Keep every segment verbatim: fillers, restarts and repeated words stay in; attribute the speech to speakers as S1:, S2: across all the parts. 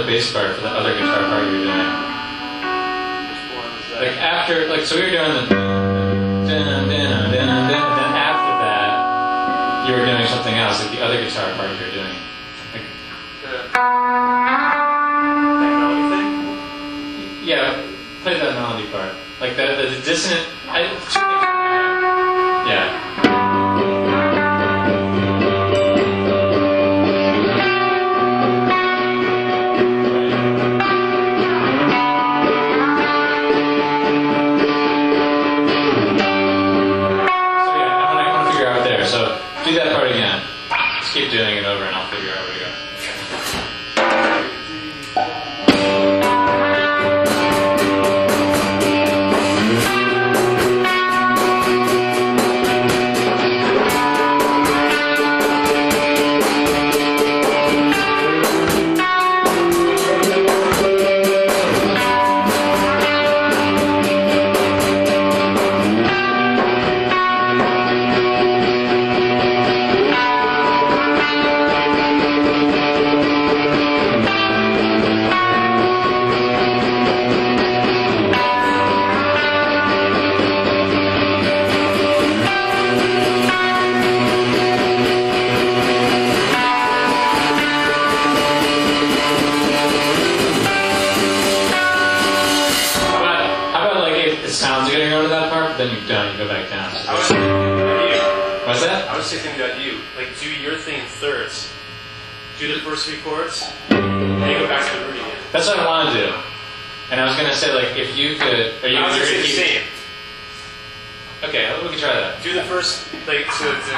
S1: the bass part for the other guitar part you were doing.
S2: Which one was that?
S1: Like after, like so we were doing the then then after that you were doing something else, like the other guitar part you were doing. Like,
S2: The, that melody thing?
S1: yeah, play that melody part. Like the the, the dissonant. I, two things. Yeah. Do that part again. Just keep doing it over and I'll figure out where to go. Sounds good to go to that part, but then you don't, you go back down. So
S2: I was thinking about you.
S1: What's that?
S2: I was thinking about you. Like, do your thing in thirds. Do the first three chords, and then go back to the root again.
S1: That's what I want to do. And I was going to say, like, if you could... Are you
S2: I was going to say the
S1: keep...
S2: same.
S1: Okay, we can try that.
S2: Do the first, like, so it's... Uh,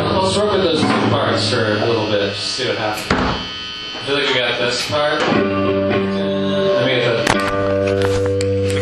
S2: for a little bit, just see what happens. I feel like we got this part.